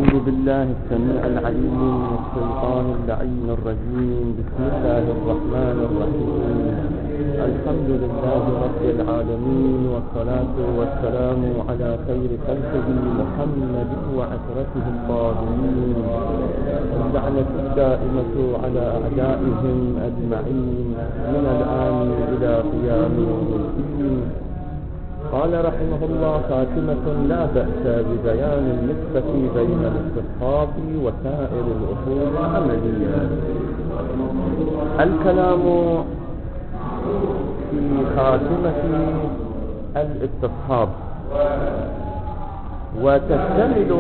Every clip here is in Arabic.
أعوذ بالله السميع العليم من الشيطان اللعين الرجيم. بسم الله الرحمن الرحيم. الحمد لله رب العالمين، والصلاة والسلام على خير خلقه محمد وعشرته الطاهرين، اللعنة الدائمة على أعدائهم أجمعين من الآن إلى قيام يوم الدين. قال رحمه الله: خاتمة لا بأس ببيان النسبة بين الاستصحاب وسائر الأصول العملية. الكلام في خاتمة الاستصحاب، وتشتمل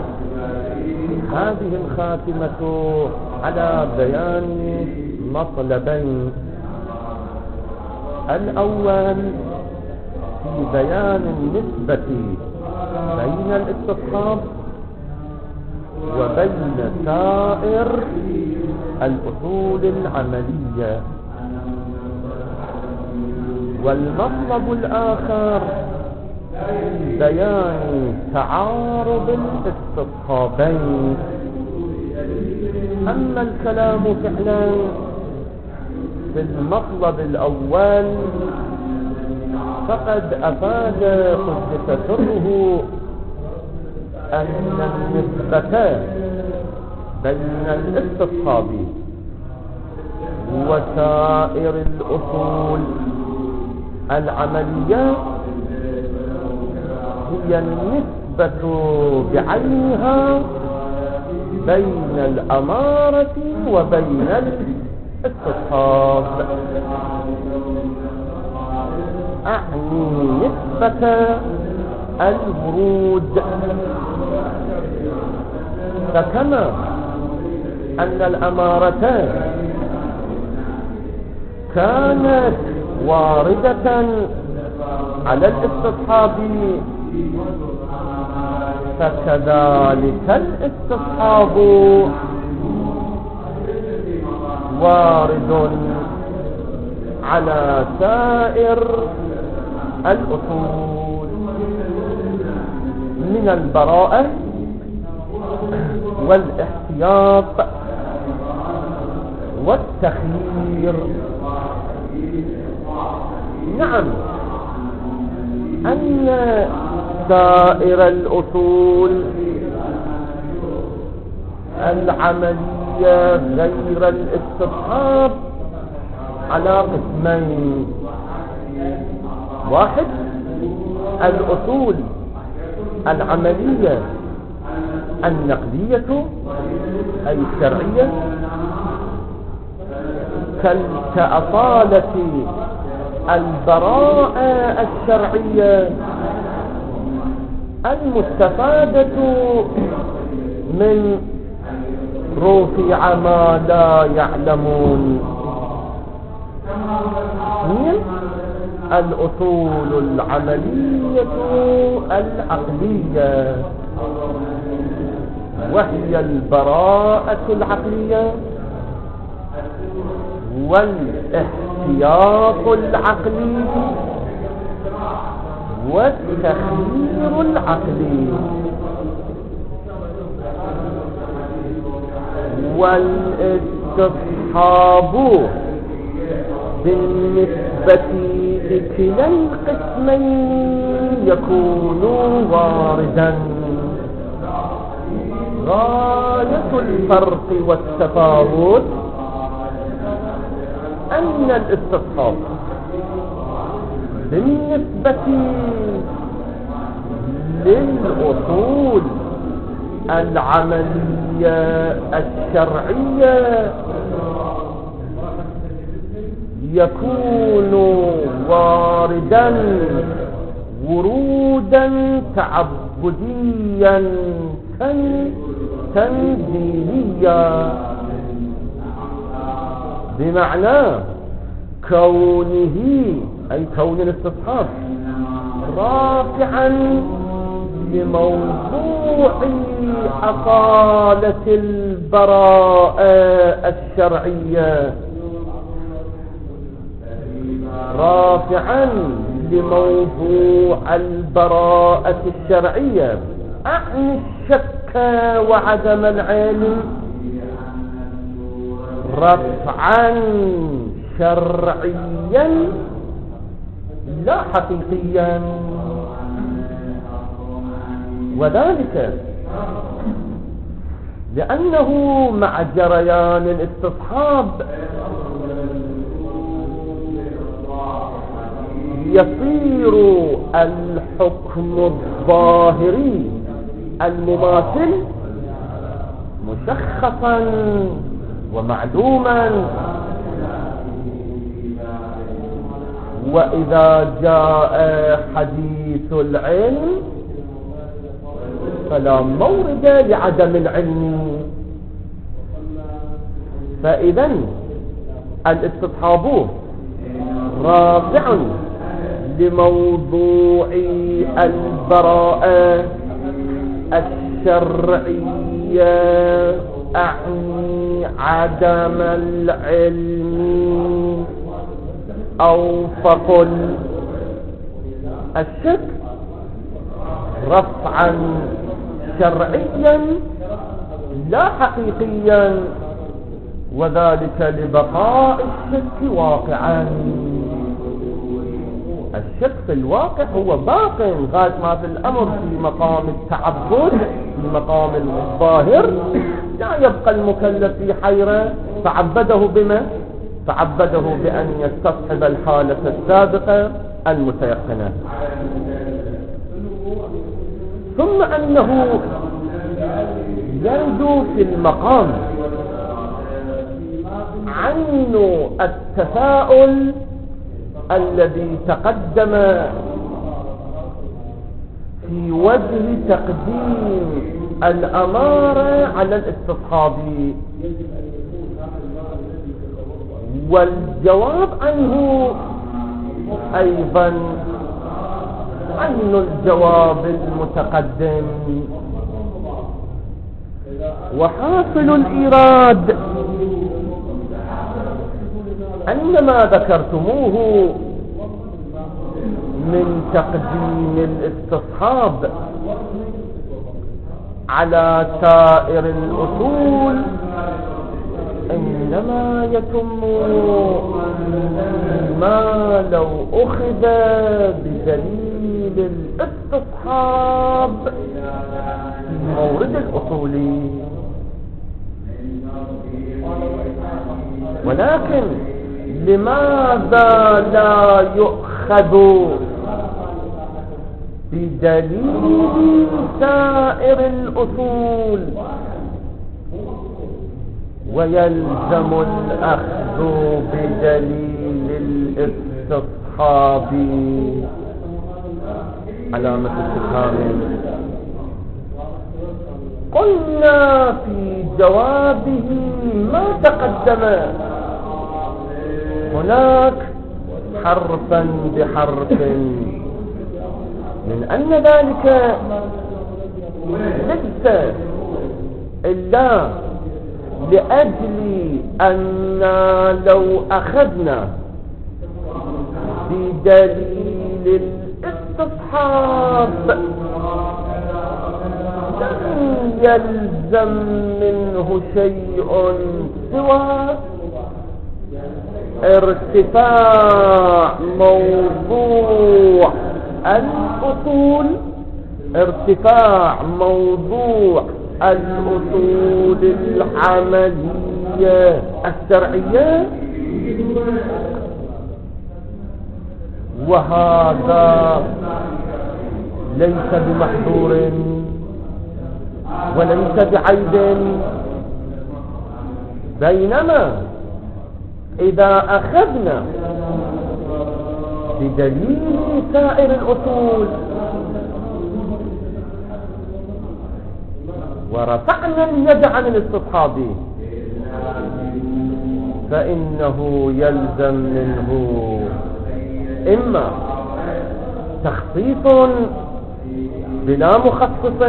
هذه الخاتمة على بيان مطلبين: الأول في بيان النسبة بين الاستصحاب وبين سائر الأصول العملية، والمطلب الآخر في بيان تعارض الاستصحابين. أما الكلام فعلا في المطلب الأول فقد أفاد قدس سره أن النسبة بين الاستصحاب وسائر الأصول العملية هي النسبة بعينها بين الأمارة وبين الاستصحاب، أعني نسبة الورود. فكما أن الأمارتان كانت واردة على الاستصحاب، فكذلك الاستصحاب وارد على سائر الأصول، من البراءة والاحتياط والتخيير. نعم، أن سائر الأصول العملية غير الاستصحاب على قسمين: واحد الأصول العملية النقلية أي الشرعية، كأصالة البراءة الشرعية المستفادة من رفع ما لا يعلمون. الأصول العملية العقلية، وهي البراءة العقلية والاحتياط العقلي والتخيير العقلي. والاستصحاب بالنسبة لكلا القسمين يكون واردا. غاية الفرق والتفاوت أن الاستصحاب بالنسبة للأصول العملية الشرعية يكون واردا ورودا تعبديا تنزيليا، بمعنى كونه أي كون الاستصحاب رافعا لموضوع أصالة البراءة الشرعية، رافعا لموضوع البراءة الشرعية، أعني الشك الشك وعدم العلم رفعا شرعيا لا حقيقيا، وذلك لأنه مع جريان الاستصحاب يصير الحكم الظاهري المماثل مشخصا ومعلوما، وإذا جاء حديث العلم فلا مورد لعدم العلم. فإذا الاستصحاب رافع لموضوع البراءة الشرعية، أعني عدم العلم، أو فقل الشك رفعا شرعيا لا حقيقيا، وذلك لبقاء الشك واقعا. الشك في الواقع هو باق غاية ما في الأمر في مقام التعبد، في مقام الظاهر، لا يبقى المكلف في حيرة. فعبده بما؟ فعبده بأن يستصحب الحالة السابقة المتيقنة، ثم أنه يندو في المقام عين التفاؤل الذي تقدم في وجه تقديم الأمارة على الاستصحاب، والجواب عنه أيضا عين الجواب المتقدم. وحاصل الإيراد أن ما ذكرتموه من تقديم الاستصحاب على سائر الأصول إنما يتم ما لو أخذ بدليل الاستصحاب في مورد الأصول. ولكن لماذا لا يؤخذ بدليل سائر الأصول ويلزم الأخذ بدليل الاستصحاب؟ علامة استفهام. قلنا في جوابه ما تقدم هناك حرفا بحرف من أن ذلك ليس إلا لأجل أن لو أخذنا بدليل الاستصحاب لم يلزم منه شيء سوى ارتفاع موضوع الأصول، ارتفاع موضوع الأصول العملية الشرعية، وهذا ليس بمحظور وليس بعيب. بينما إذا أخذنا بدليل سائر الأصول ورفعنا اليد عن الاستصحاب فإنه يلزم منه إما تخصيص بلا مخصص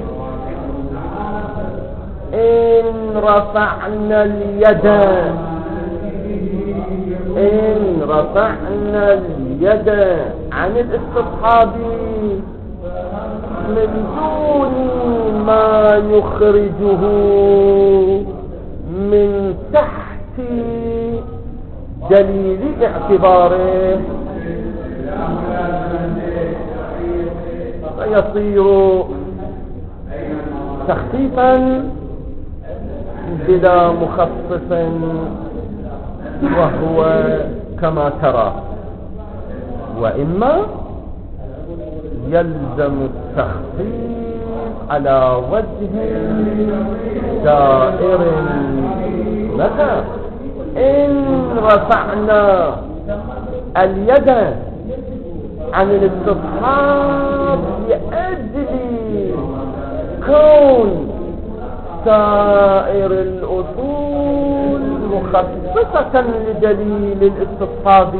إن رفعنا اليد عن الاستصحاب من دون ما يخرجه من تحت دليل اعتباره، فيصير تخفيفا بلا مخفف، وهو كما ترى. وإما يلزم التخفيف على وجه دائر، متى إن رفعنا اليد عن الاستصحاب لأجل كون سائر الأصول مخصصة لدليل الاستصحاب.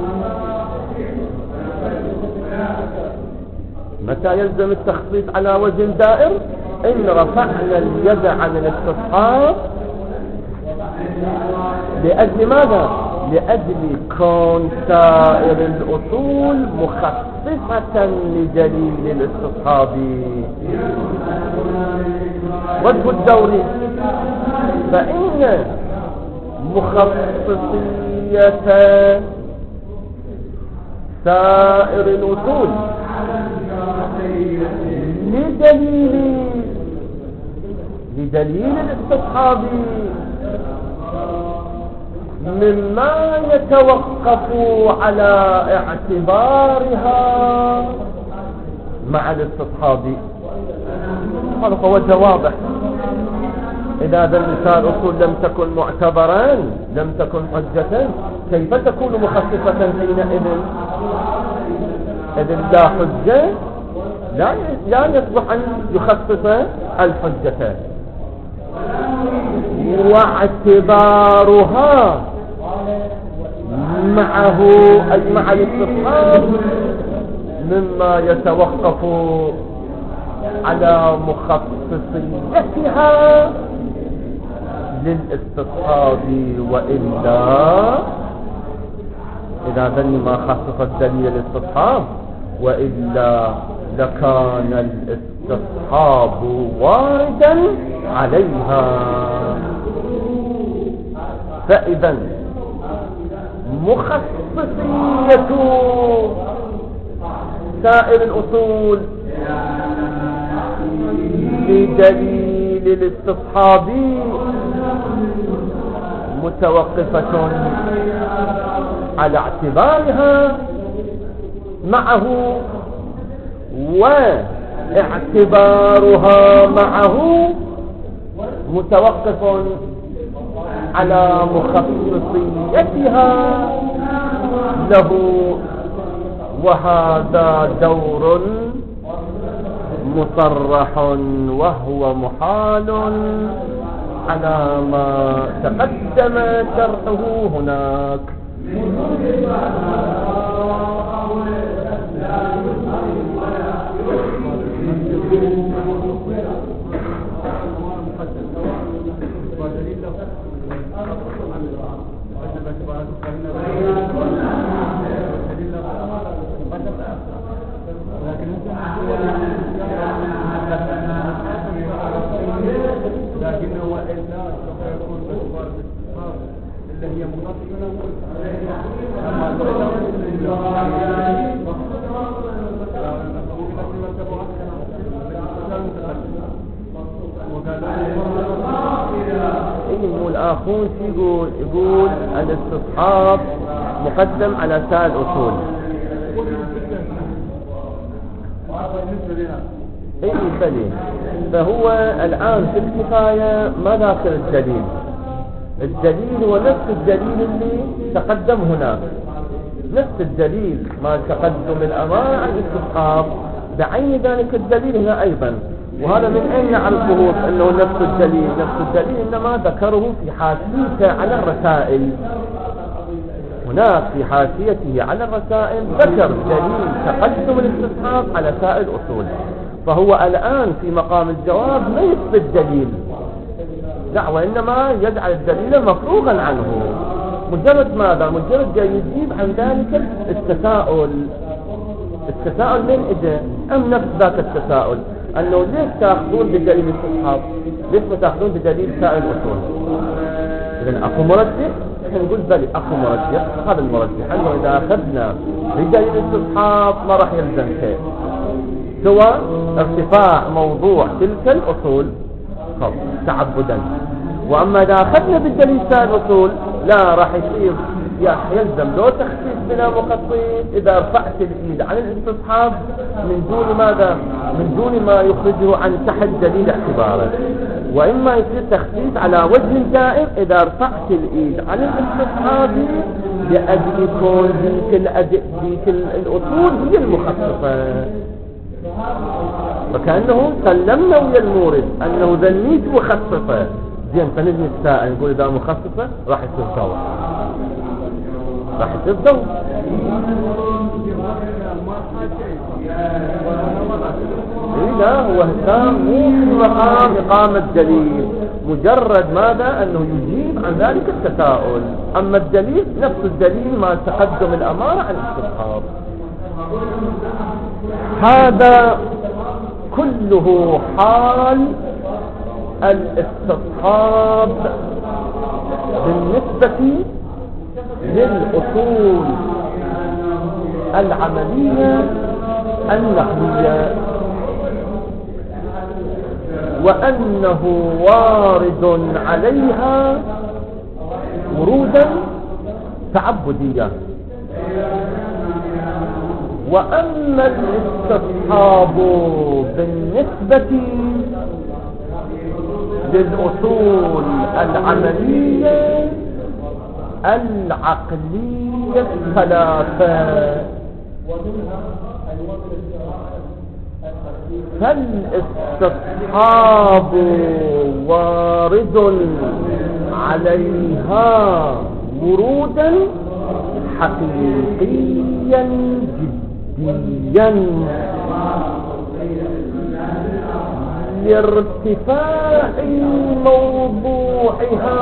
متى يلزم التخصيص على وجه دائر؟ إن رفعنا اليد عن الاستصحاب لأجل ماذا؟ لأجل كون سائر الأصول مخصصة لدليل الاستصحاب. وجه الدور، فإن مخصصية سائر الأصول لدليل الاستصحاب مما يتوقف على اعتبارها مع الاستصحاب. هذا هو وجه واضح. إذا ذا المثال أصول لم تكن معتبرا، لم تكن حجة، كيف تكون مخصصة حينئذ؟ إذن لا حجة لا يصبح أن يخصص الحجة، واعتبارها معه أي مع الاستصحاب مما يتوقف على مخصصيتها للاستصحاب. وإلا إذا ذن ما خصصت دليل الاستصحاب، وإلا لكان الاستصحاب واردا عليها. فإذا مخصصية سائر الأصول لدليل الاستصحاب متوقفة على اعتبارها معه، واعتبارها معه متوقف على مخصصيتها له. وهذا دور مصرح وهو محال على ما تقدم شرحه هناك. لكنه إلا سوف يكون باعتبار الاستثمار اللي هي مخصصة الآخون يقول الاستصحاب مقدم على سائر الأصول. اي بلي، فهو الآن في الكفاية ما داخل الدليل. الدليل هو نفس الدليل اللي تقدم هناك، نفس الدليل ما تقدم الأمانة عن الاستصحاب بعين ذلك الدليل هنا أيضا. وهذا من أين نعرفه أنه نفس الدليل؟ نفس الدليل إنما ذكره في حاشيته على الرسائل. هناك في حاشيته على الرسائل ذكر دليل تقدم الاستصحاب على سائر الأصول. فهو الآن في مقام الجواب ما يثبت دليل، لا، وإنما يجعل الدليل مفروغا عنه. مجرد ماذا؟ مجرد يجيب عن ذلك التساؤل. التساؤل من إجا أم نفس ذاك التساؤل؟ أنه ليش تأخذون بدليل الاستصحاب؟ ليش ما تأخذون بدليل سائر الأصول؟ إذن أكو مرجح، إحنا نقول بلي أكو مرجح. هذا المرجح أنه إذا أخذنا بدليل الاستصحاب ما راح يلزم شيء سوى ارتفاع موضوع تلك الأصول تعبدا. وأما إذا أخذنا بالدليل سائر الأصول لا راح يصير يلزم لو تخصيص بلا مخصص إذا رفعت الإيد عن الاستصحاب من دون ماذا؟ من دون ما يخرجه عن تحت دليل اعتباره. وإما يصير تخصيص على وجه دائر إذا رفعت الإيد عن الاستصحاب لأجل كون ذيك الأصول هي المخصصة. فكأنه سلمنا ويا المورد أنه ذنيت مخصصة زين، فنجم السائل نقول إذا مخصصة راح يصير دور، راح يصير دور. لا هو هتام مو في مقام إقامة دليل، مجرد ماذا أنه يجيب عن ذلك التساؤل. أما الدليل نفس الدليل ما تقدم الأمارة عن الاستصحاب. هذا كله حال الاستصحاب بالنسبة للأصول العملية النقلية، وأنه وارد عليها ورودا تعبديا. وأما الاستصحاب بالنسبة للأصول العملية العقلية الثلاثة، فالاستصحاب وارد عليها ورودا حقيقيا جديا لارتفاع موضوعها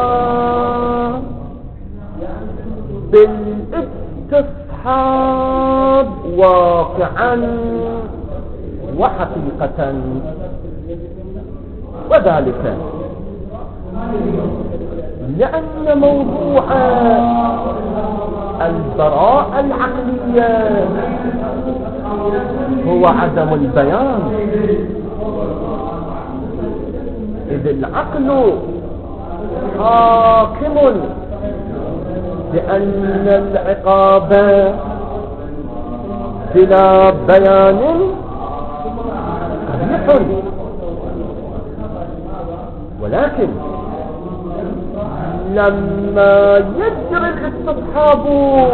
بالاستصحاب واقعا وحقيقة. وذلك لأن موضوع البراءة العقلية هو عدم البيان، إذ العقل حاكم بأن العقاب بلا بيان قبيح، ولكن لما يجري الاستصحاب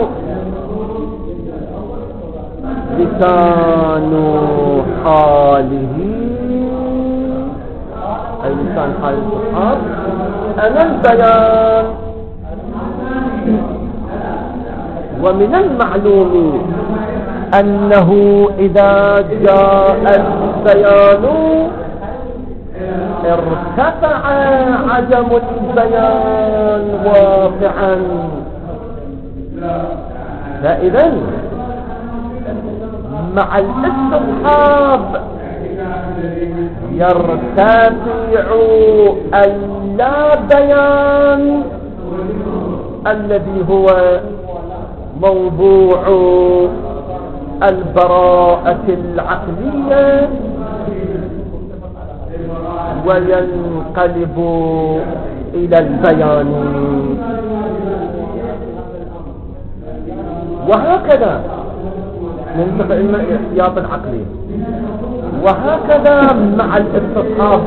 لسان حاله، أي لسان حال الاستصحاب أنا البيان. ومن المعلوم أنه إذا جاء البيان ارتفع عدم البيان واقعا. فإذا مع الاستصحاب يرتفع اللا بيان الذي هو موضوع البراءة العقلية، وينقلب إلى البيان. وهكذا ننتبه إلى الاحتياط العقلي. وهكذا مع الاستصحاب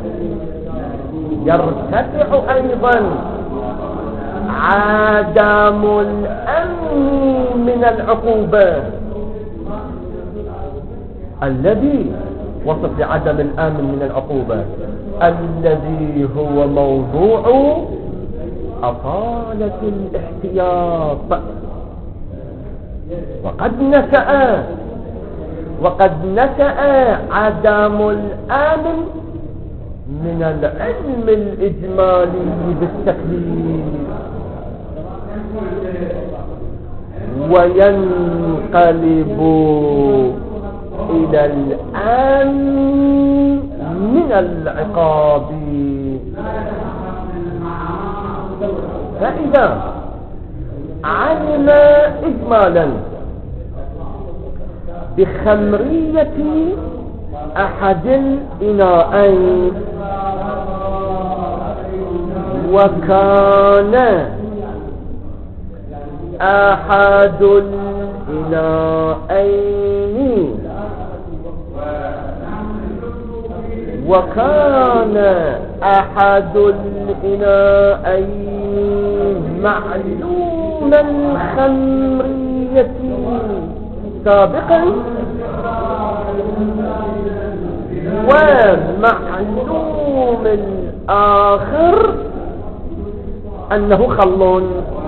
يرتفع أيضا عدم الأمن من العقوبة الذي وصف بعدم الآمن من العقوبة الذي هو موضوع أصالة الاحتياط. وقد نشأ عدم الآمن من العلم الإجمالي بالتكليف، وينقلب إلى الآن من العقاب. فإذا علم إجمالا بخمرية أحد الإناءين وكان أحد الإناءين معلوم الخمرية سابقا ومعلوم الآخر أنه خل.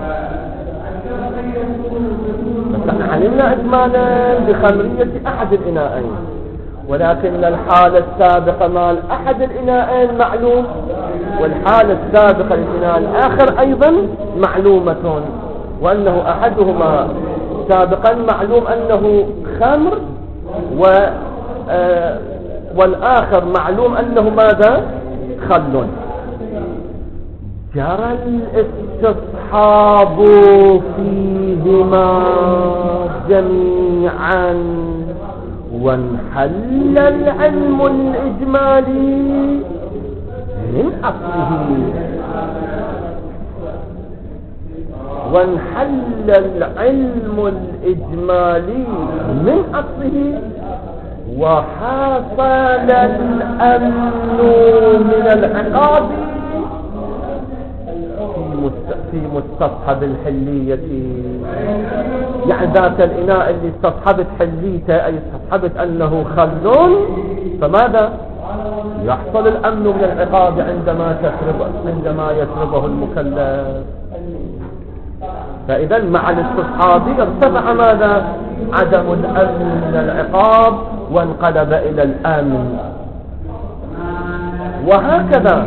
مثلا علمنا إجمالا بخمرية أحد الإناءين، ولكن الحالة السابقة مال أحد الإناءين معلوم، والحالة السابقة للإناء الآخر أيضا معلومة، وأنه أحدهما سابقا معلوم أنه خمر والآخر معلوم أنه ماذا؟ خل. جرى الاستصحاب فيهما جميعا وانحل العلم الإجمالي من أصله، وانحل العلم الإجمالي من أصله، وحصل الأمن من العقاب في مستصحب الحلية. يعني ذات الإناء اللي استصحبت حليته، أي استصحبت أنه خل، فماذا يحصل الأمن من العقاب عندما يشربه المكلف. فإذا مع الاستصحاب ارتفع ماذا؟ عدم الأمن من العقاب وانقلب إلى الأمن. وهكذا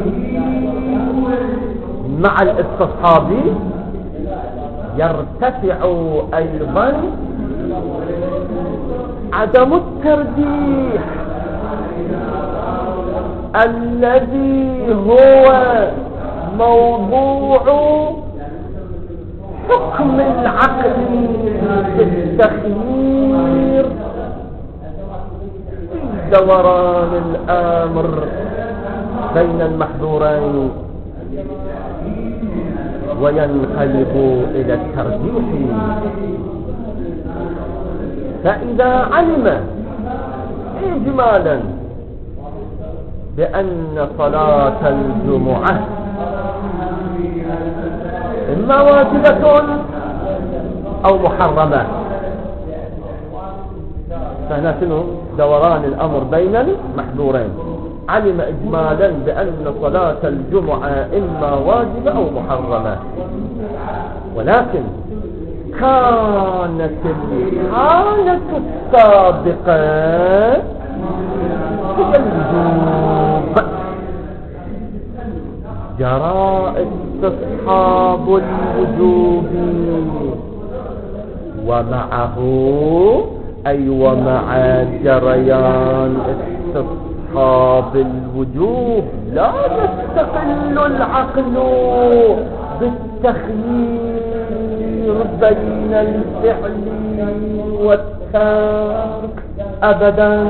مع الاستصحاب يرتفع أيضا عدم الترجيح الذي هو موضوع حكم العقل بالتخيير في دوران الأمر بين المحظورين، وينقلب إلى الترجيح. فإذا علم إجمالا بأن صلاة الجمعة إما واجبة أو محرمة، فهنا شنو؟ دوران الأمر بين المحظورين. علم إجمالا بأن صلاة الجمعة إما واجبة أو محرمة، ولكن كانت الحالة السابقة هي الوجوب. جرى استصحاب الوجوب ومعه أي ومع جريان استصحاب الوجوب لا يستقل العقل بالتخيير بين الفعل والترك أبدا.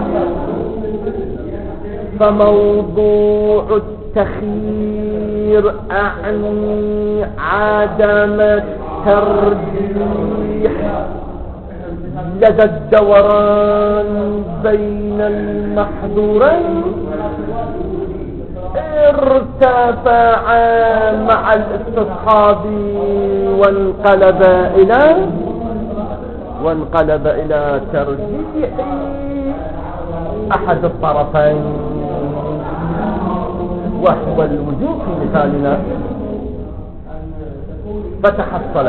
فموضوع التخيير أعني عدم الترجيح لدى الدوران بين المحظورين، ارتفع مع الاستصحاب وانقلب إلى ترجيح أحد الطرفين وهو الوجوب في مثالنا. فتحصل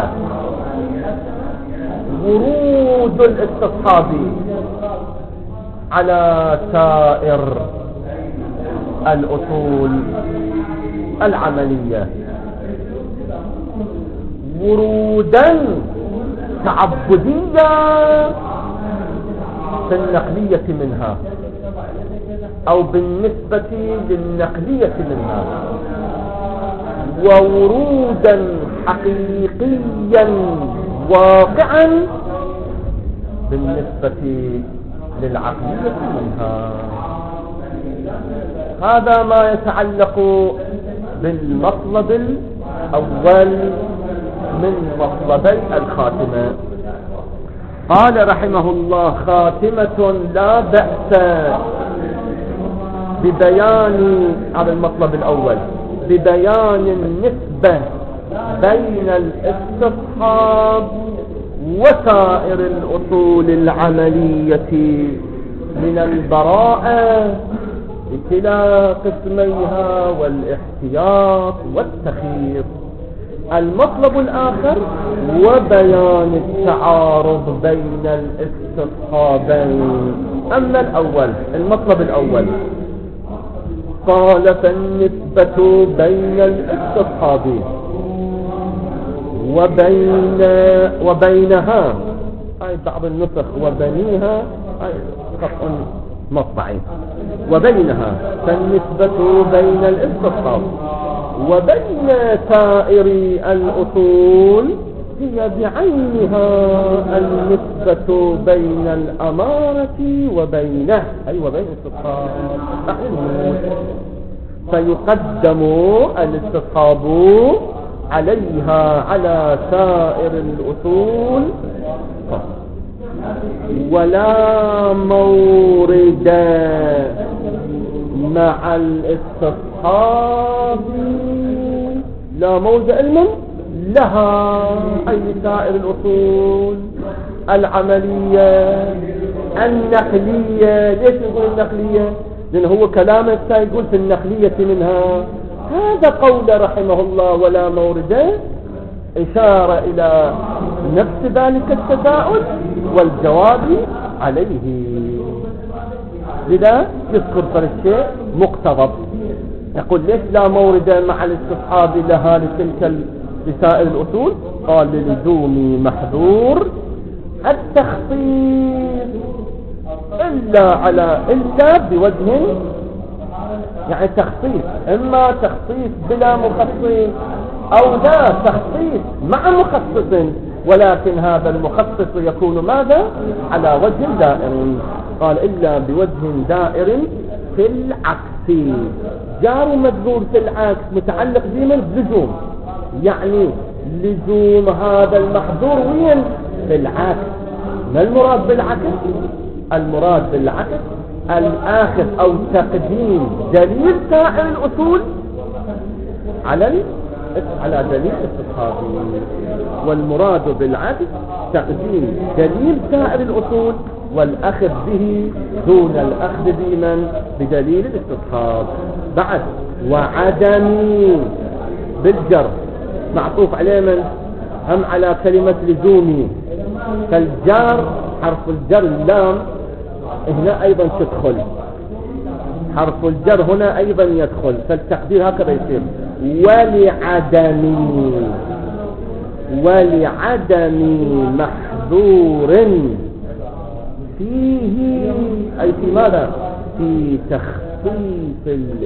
ورود الاستصحاب على سائر الأصول العملية ورودا تعبديا في النقلية منها. أو بالنسبة للنقلية منها، وورودا حقيقيا واقعا بالنسبة للعقلية منها. هذا ما يتعلق بالمطلب الأول من مطلبي الخاتمة. قال رحمه الله: خاتمة لا بأس ببيان، هذا المطلب الأول، ببيان النسبة بين الاستصحاب وسائر الأصول العملية من البراءة بكلا قسميها والاحتياط والتخيير. المطلب الآخر: وبيان التعارض بين الاستصحابين. أما الأول، المطلب الأول، قال: فالنسبة بين الاستصحابين وبينها، أي بعض النسخ وبنيها، أي قطع مطبعي، وبينها، فالنسبة بين الاستصحاب وبين سائر الأصول هي بعينها النسبة بين الأمارة وبينه، أي وبين الاستصحاب، فيقدم الاستصحاب عليها على سائر الأصول، ولا مورد مع الاستصحاب، لا مورد علم لها، أي سائر الأصول العملية النقلية. ليش نقول النقلية؟ لأن هو كلامه يقول في النقلية منها. هذا قول رحمه الله: ولا مورد، إشارة إلى نفس ذلك التساؤل والجواب عليه. لذا يذكر الشيء مقتضب، يقول: ليش لا مورد مع الاستصحاب لها لتلك لسائر الأصول؟ قال: للزوم محذور التخصيص إلا بوجه، يعني تخصيص، إما تخصيص بلا مخصص أو لا تخصيص مع مخصص، ولكن هذا المخصص يكون ماذا؟ على وجه دائر. قال: إلا بوجه دائر في العكس. جار مجرور في العكس متعلق دائما بلزوم، يعني لزوم هذا المحظور وين؟ في العكس. ما المراد بالعكس؟ المراد بالعكس الآخر أو تقديم دليل سائر الأصول على دليل استصحابي، والمراد بالعكس تقديم دليل سائر الأصول والأخذ به دون الأخذ بمن؟ بدليل الاستصحاب. بعد: وعدم بالجر معطوف عليه من؟ هم على كلمة لزومي، فالجار حرف الجر اللام هنا أيضا تدخل، حرف الجر هنا أيضا يدخل، فالتقدير هكذا يصير: ولعدم محذور فيه، أي في ماذا؟ في تخصيص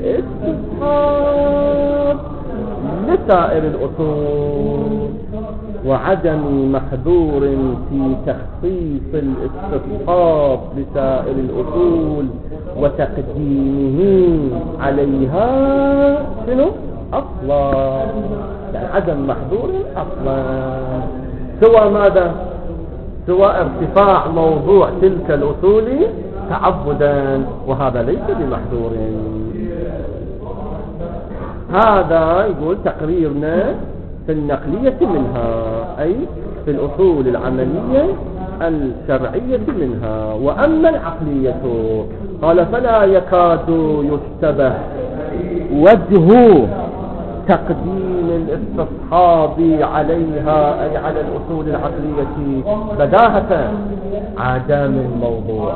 الاستصحاب لسائر الأصول، وعدم محذور في تخصيص الاستصحاب لسائر الأصول وتقديمه عليها شنو؟ أصلا، يعني عدم محذور أصلا، سوى ماذا؟ سوى ارتفاع موضوع تلك الأصول تعبدا، وهذا ليس بمحذور. هذا يقول تقريرنا في النقلية منها، أي في الأصول العملية الشرعية منها. وأما العقلية قال: فلا يكاد يشتبه وجه تقديم الاستصحاب عليها، أي على الأصول العقلية، بداهة عدم الموضوع.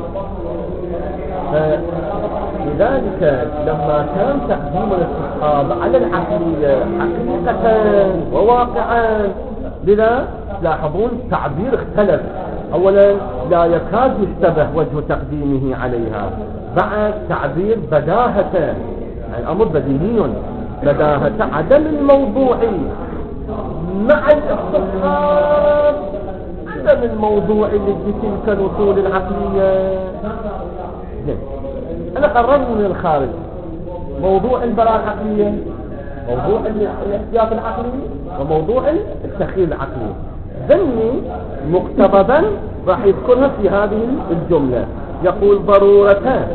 لذلك لما كان تقديم الاستصحاب على العقلية حقيقة وواقعا، لذا لاحظون تعبير اختلف. أولا: لا يكاد يشتبه وجه تقديمه عليها، بعد تعبير بداهة، يعني الأمر بديهي، بداهة عدم الموضوع مع الاستصحاب، عدم الموضوع لتلك الوصول العقلية. أنا قررت من الخارج موضوع البراءة العقلية، موضوع الاحتياط العقلي، وموضوع التخيل العقلي. ذني مقتضبا راح يذكرها في هذه الجملة. يقول ضرورة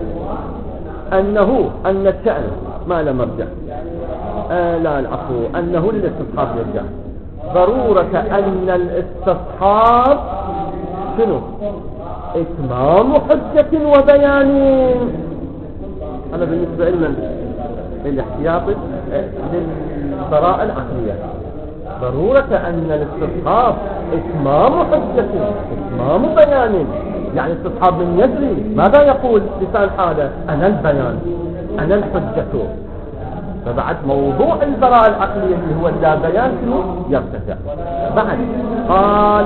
أن الشأن ما له مرجع، لا العفو، أنه للاستصحاب يرجع. ضرورة أن الاستصحاب شنو؟ إتمام حجة وبيان. أنا بالنسبة لنا الاحتياط للبراءة العقلية، ضرورة أن الاستصحاب إتمام حجة إتمام بيان. يعني الاستصحاب من يجري ماذا يقول لسان حاله؟ أنا البيان، أنا الحجة. فبعد موضوع البراءة العقلية اللي هو لا بيان يرتفع. بعد قال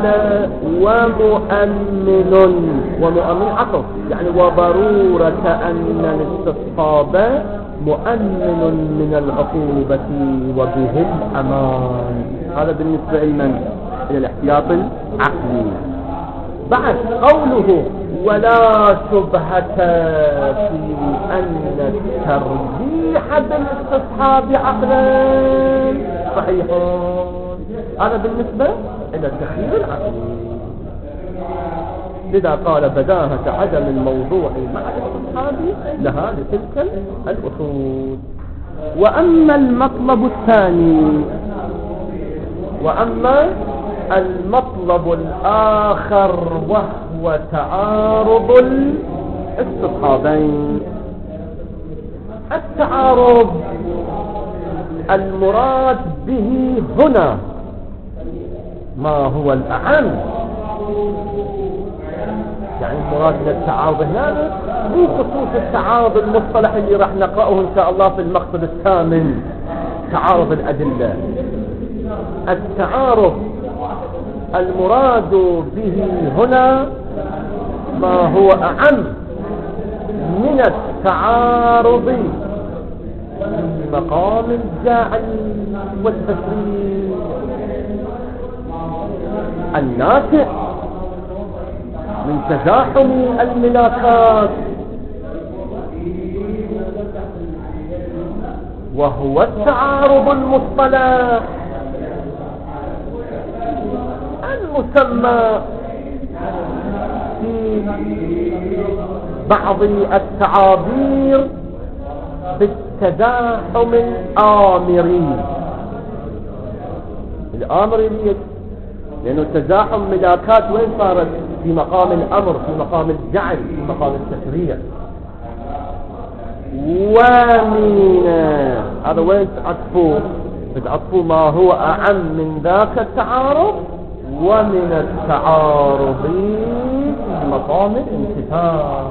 ومؤمن عطف، يعني وضرورة أن الاستصحاب مؤمن من العقوبة وبه الأمان. هذا بالنسبة لمن؟ إلى الاحتياط العقلي. بعد قوله ولا شبهة في أن الترجيح بالاستصحاب عقلا صحيح. هذا بالنسبة إلى التخيير العقلي. لذا قال بداهة عدم الموضوع مع الاستصحاب لها لتلك الأصول. وأما المطلب الثاني، وأما المطلب الآخر وهو تعارض الاستصحابين. التعارض المراد به هنا ما هو الأعم، يعني المراد من التعارض هنا مو خصوص التعارض المصطلح اللي راح نقرأه إن شاء الله في المقصد الثامن، تعارض الأدلة. التعارض المراد به هنا ما هو أعم من التعارض في مقام الجعل والتشريع. الناتج من تزاحم الملاكات وهو التعارض المصطلح المسمى في بعض التعابير بالتزاحم الآمري. الآمري ليش؟ لأنه تزاحم ملاكات وين صارت؟ في مقام الأمر، في مقام الجعل، في مقام التشريع. ومن هذا وين تعطفوه؟ بتعطفوه ما هو أعم من ذاك التعارض ومن التعارض في مقام الامتثال.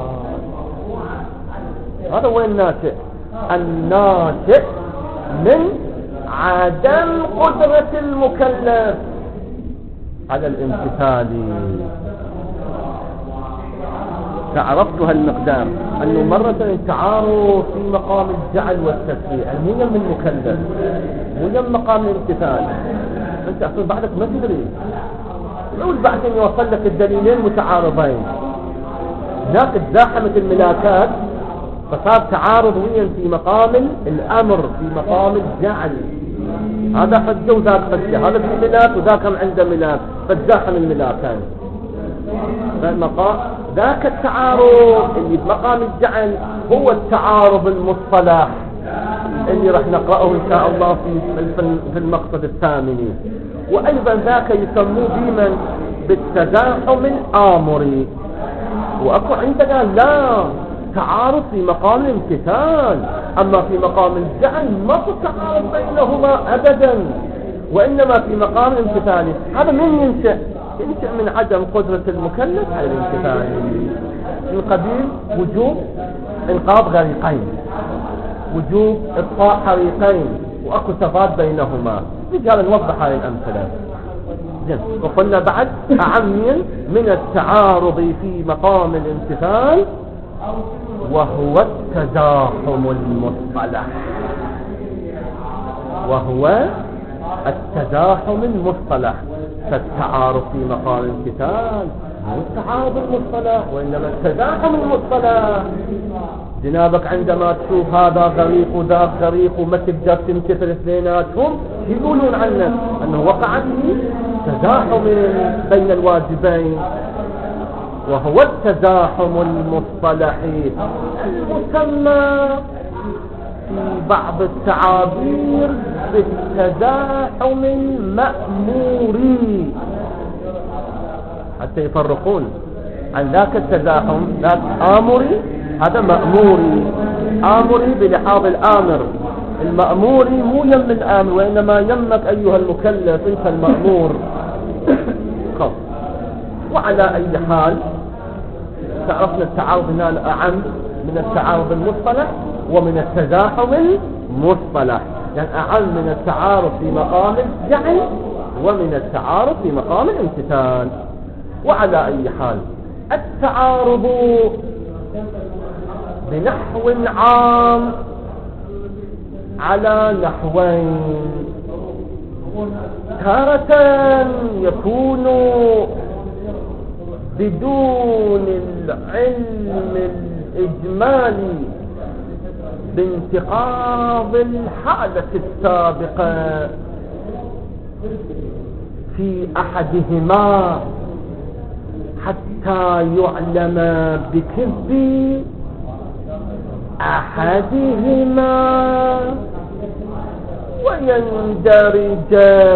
هذا وين الناتئ؟ الناتئ من عدم قدرة المكلف على الامتثال. تعرفتها المقدام أنه مرة التعارض في مقام الجعل والتشريع، مو يم المكلف، مو يم مقام الامتثال. أنت أصلا بعدك ما تدري، لو بعدين يوصل لك الدليلين متعارضين، هناك تزاحمت الملاكات فصار تعارض وين في مقام الأمر، في مقام الجعل. هذا حجة وذاك حجة، هذا في ملاك وذاك هم عنده ملاك، فتزاحم الملاكان. ذاك التعارض اللي بمقام الجعل هو التعارض المصطلح اللي راح نقرأه إن شاء الله في المقصد الثامن. وأيضا ذاك يسموه ديما بالتزاحم الآمري. وأكو عندنا لا تعارض في مقام الامتثال، أما في مقام الجعل ما في تعارض بينهما أبدا، وإنما في مقام الامتثال. هذا من ينشأ من عدم قدرة المكلف على الامتثال، من قبيل وجوب انقاذ غريقين، وجوب اطفاء حريقين، واكو تضاد بينهما. رجال نوضح هذه الامثله. وقلنا بعد أعم من التعارض في مقام الامتثال وهو التزاحم المصطلح، وهو التزاحم المصطلح. فالتعارض في مقام الامتثال مو التعارض المصطلح وإنما التزاحم المصطلح. جنابك عندما تشوف هذا غريق وذاك غريق وما تقدر تمتثل اثنيناتهم، يقولون عنه أنه وقع فيه تزاحم بين الواجبين. وهو التزاحم المصطلحي المسمى في بعض التعابير بالتزاحم المأموري، حتى يفرقون عن ذاك التزاحم. ذاك آمري، هذا مأموري. آمري بلحاظ الآمر، المأموري مو يم الآمر وإنما يمك أيها المكلف، أنت المأمور. وعلى أي حال تعرفنا التعارض هنا أعم من التعارض المصطلح ومن التزاحم المصطلح، يعني أعم من التعارض في مقام الجعل ومن التعارض في مقام الامتثال. وعلى أي حال التعارض بنحو عام على نحوين. تارة يكون بدون العلم الإجمالي بانتقاض الحالة السابقة في أحدهما حتى يعلم بكذب أحدهما ويندرج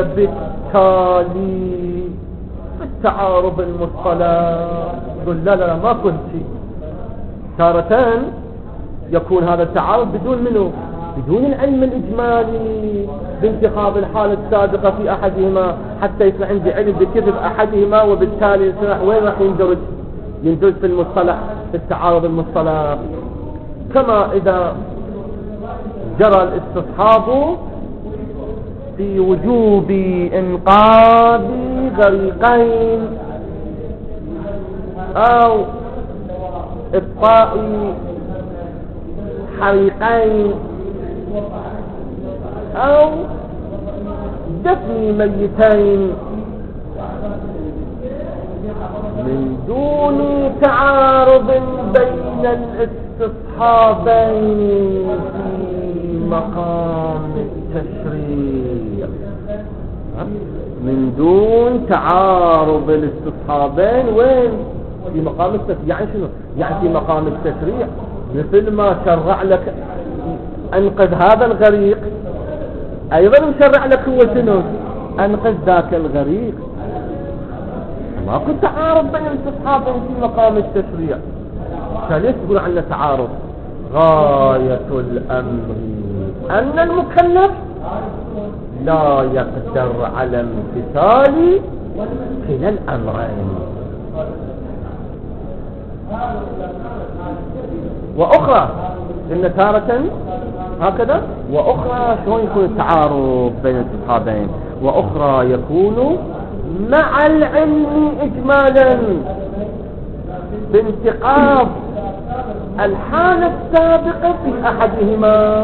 بالتالي في التعارض المصطلح. يقول لا ما كنت شيء. تارتان يكون هذا التعارض بدون منه، بدون العلم الإجمالي بانتخاب الحالة السابقة في أحدهما حتى يصير عندي علم بكذب أحدهما، وبالتالي وين راح يندرج في المصطلح، في التعارض المصطلح. كما إذا جرى الاستصحاب في وجوب إنقاذ غريقين أو إبقاء حريقين أو دفن ميتين من دون تعارض بين الاستصحابين في مقام التشريع، من دون تعارض الاستصحابين وين؟ في مقام التشريع. يعني شنو؟ يعني في مقام التشريع مثل ما شرع لك أنقذ هذا الغريق، أيضا مشرع لك هو شنو؟ أنقذ ذاك الغريق. ما كنت تعارض بين الاستصحابين في مقام التشريع، فليش تقول عنه تعارض؟ غاية الأمر أن المكلف لا يقدر على امتثال كلا الأمرين. وأخرى إن تارة هكذا، وأخرى شلون يكون التعارض بين الاستصحابين؟ وأخرى يكون مع العلم إجمالا بانتقاض الحالة السابقة في أحدهما.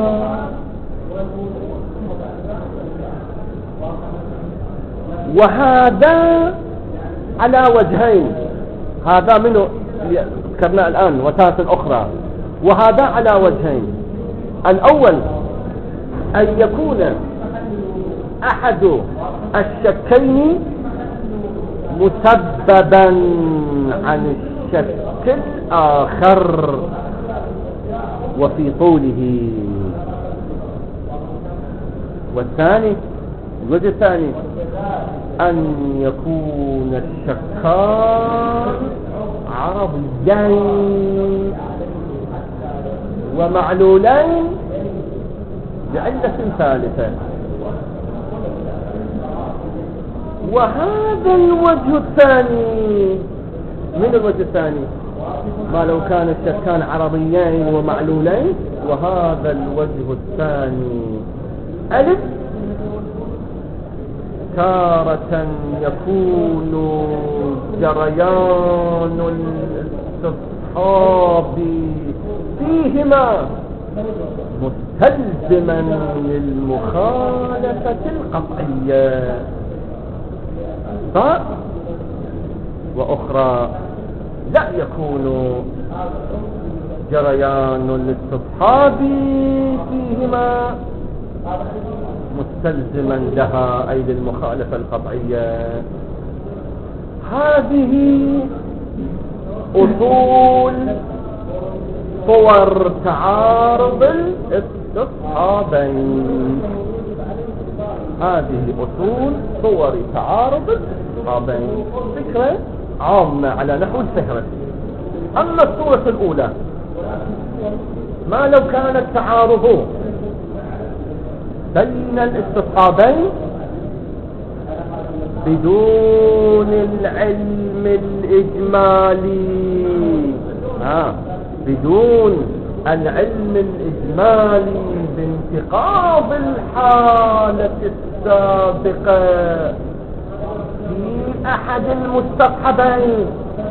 وهذا على وجهين، هذا منه ذكرنا الآن وتارة الأخرى. وهذا على وجهين: الأول أن يكون أحد الشكين مسببا عن الشك الآخر وفي طوله. والثاني الوجه الثاني أن يكون الشكان عربيين ومعلولين بعلة ثالثة. وهذا الوجه الثاني من الوجه الثاني ما لو كان الشكان عربيين ومعلولين. وهذا الوجه الثاني ألف تارة يكون جريان الاستصحاب فيهما مستلزما للمخالفة القطعية. وأخرى لا يكون جريان الاستصحاب فيهما مستلزما لها أي للمخالفة القطعية. هذه أصول صور تعارض الاستصحابين. هذه أصول صور تعارض الاستصحابين، فكرة عامة على نحو الفهرس. أما الصورة الأولى، ما لو كان التعارض بين الاستصحابين بدون العلم الإجمالي، بدون العلم الإجمالي بانتقاض الحالة السابقة في أحد المستصحبين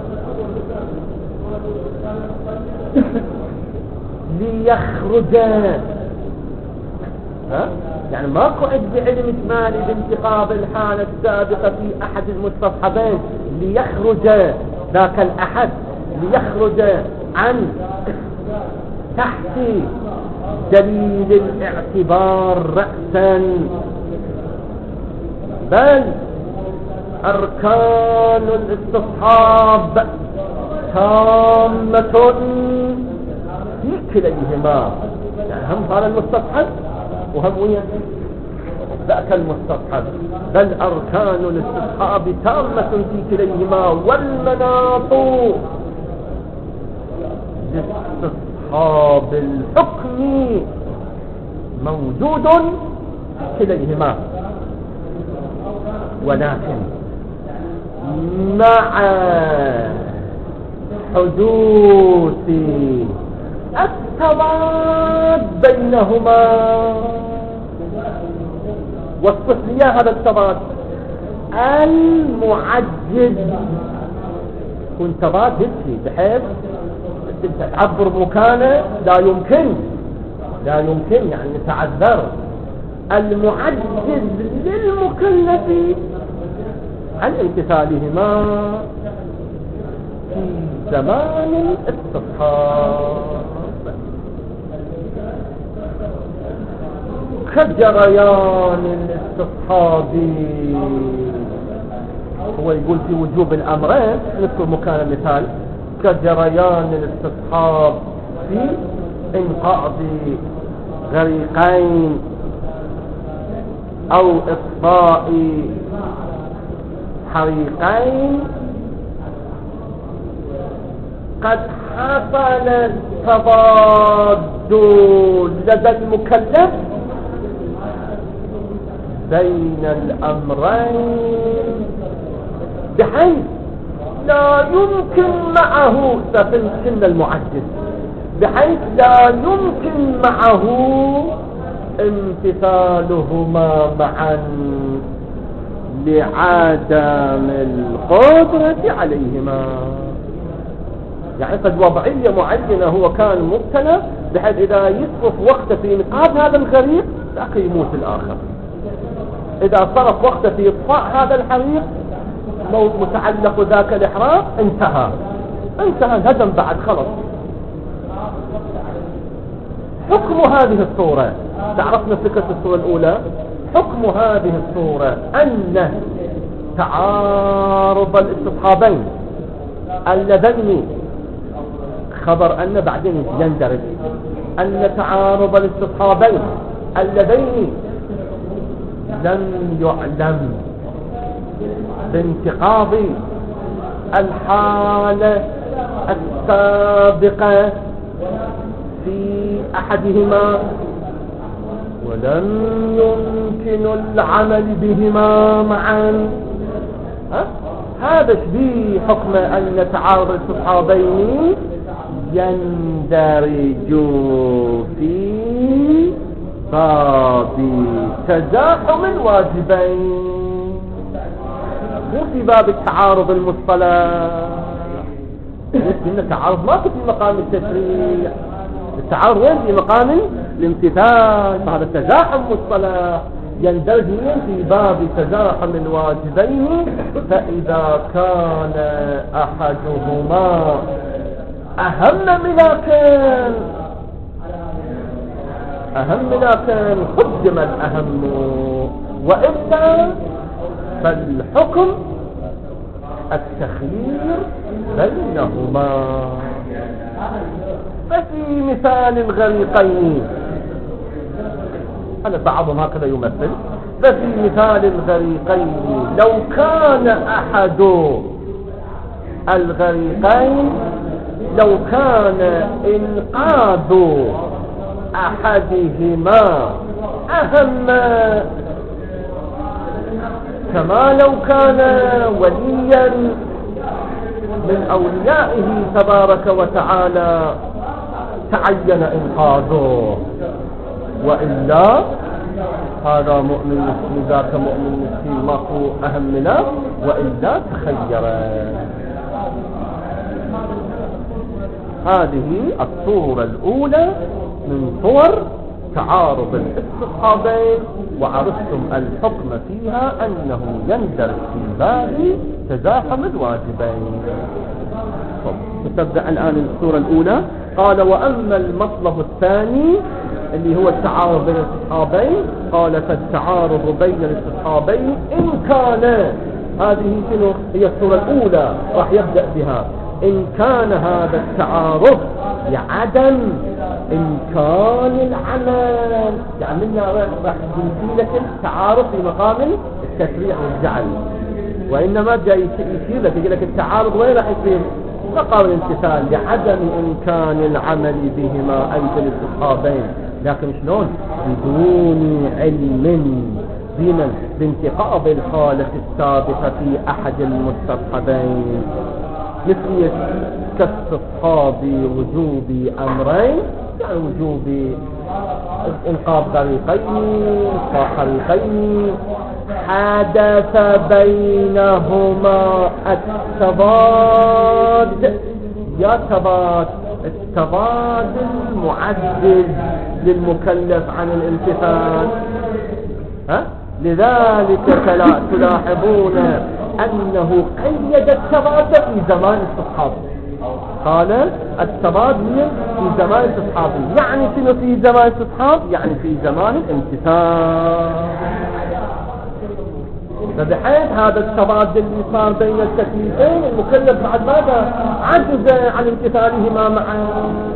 ليخرج، يعني ماكو عندي علم إجمالي بانتقاض الحالة السابقة في أحد المستصحبين ليخرج ذاك الأحد، ليخرج عن تحت دليل الاعتبار رأسا، بل أركان الاستصحاب تامة في كليهما، يعني هم هذا المستصحب وهم ويا ذاك المستصحب، بل أركان الاستصحاب تامة في كليهما، والمناط لاستصحاب الحكم موجود في كليهما، ولكن مع حدوث التضاد بينهما. والصف لي هذا التضاد المعجز، كنت تضاد هيك بحيث تعبر مكانه لا يمكن يعني نتعذر، المعجز للمكلف عن امتثالهما في زمان الاستصحاب، كجريان الاستصحاب. هو يقول في وجوب الأمرين، نذكر مكان المثال، كجريان الاستصحاب في انقاذ غريقين أو إطفاء حريقين قد حصل التضاد لدى المكلف بين الأمرين بحيث لا يمكن معه سن المعجز، بحيث لا يمكن معه امتثالهما معا لعدم القدرة عليهما. يعني قد وضعية معينة هو كان مبتلى بحيث إذا يصرف وقته في إنقاذ هذا الغريق ذاك يموت الآخر، إذا صرف وقته في إطفاء هذا الحريق متعلق ذاك الإحراق انتهى الهدم بعد خلص. حكم هذه الصورة، تعرفنا فكرة الصورة الأولى، حكم هذه الصورة أن تعارض الاستصحابين اللذين خبر أن بعدين يندرج، أن تعارض الاستصحابين اللذين لم يعلم بانتقاض الحالة السابقة في أحدهما ولم يمكن العمل بهما معا. هذا شبيه حكم أن تعارض الاستصحابين يندرج في باب تزاحم الواجبين، مو في باب التعارض المصطلح. إن التعارض ما في مقام التشريع، التعارض وين؟ في مقام الامتثال. فهذا تزاحم مصطلح يندرج في باب تزاحم الواجبين. فإذا كان أحدهما أهم من كان قدم الأهم، وإلا فالحكم التخيير بينهما. ففي مثال الغريقين، أنا بعضهم هكذا يمثل، ففي مثال الغريقين لو كان أحد الغريقين، لو كان إنقاذ أحدهما أهم، كما لو كان وليا من أوليائه تبارك وتعالى تعين إنقاذه، وإلا هذا مؤمن مسكين ذاك مؤمن مسكين ماكو أهم منه، وإلا تخير. هذه الصورة الأولى من صور تعارض الاستصحابين، وعرفتم الحكم فيها أنه يندرج في باب تزاحم الواجبين. تبدأ الآن الصورة الأولى. قال وأما المطلب الثاني اللي هو التعارض بين الاستصحابين، قال فالتعارض بين الاستصحابين إن كان، هذه شنو هي الصورة الأولى راح يبدأ بها، إن كان هذا التعارض لعدم إمكان العمل. يعني منا راح يجي لك التعارض في مقام التشريع والجعل، وإنما جاي يشير لك يقول لك التعارض وين راح يصير؟ مقام الامتثال لعدم إمكان العمل بهما أي بالاستصحابين. لكن شلون؟ بدون علم بمن؟ بانتقاض الحالة السابقة في أحد المستصحبين، مثل كاستصحاب وجوب أمرين، يعني وجوب إنقاذ غريقين وحريقين، حدث بينهما التضاد. يا تضاد، التضاد المعدل للمكلف عن الامتثال. لذلك تلاحظون أنه قيد التضاد في زمان الاستصحاب. قال التضاد في زمان الاستصحاب، يعني شنو في زمان الاستصحاب؟ يعني في زمان الامتثال. فبحيث هذا التضاد اللي صار بين التكليفين، المكلف بعد ماذا؟ عجز عن امتثالهما معا.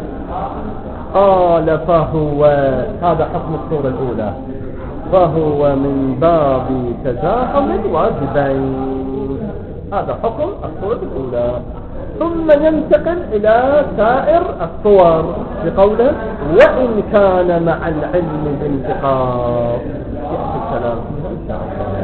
قال فهو، هذا حكم الصورة الأولى، فهو من باب تزاحم الواجبين. هذا حكم الصورة الأولى. ثم ينتقل إلى سائر الصور بقوله وإن كان مع العلم بانتقاض. يأتي الكلام فيها إن شاء الله.